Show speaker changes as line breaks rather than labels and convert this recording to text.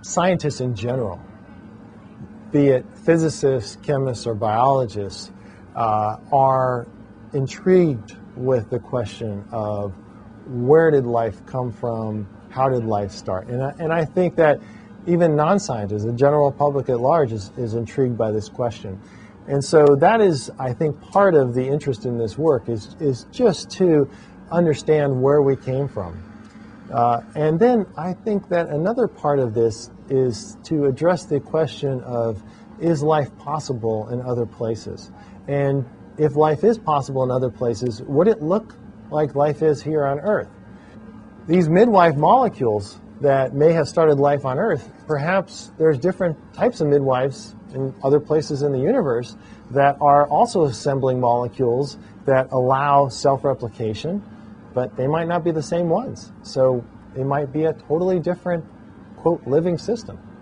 scientists in general, be it physicists, chemists, or biologists, are intrigued with the question of where did life come from, how did life start? And I think that even non-scientists, the general public at large, is intrigued by this question. And so that is, I think, part of the interest in this work is just to understand where we came from. And then I think that another part of this is to address the question of, is life possible in other places? And if life is possible in other places, would it look like life is here on Earth? These midwife molecules that may have started life on Earth, perhaps there's different types of midwives in other places in the universe that are also assembling molecules that allow self-replication, but they might not be the same ones. So it might be a totally different, quote, living system.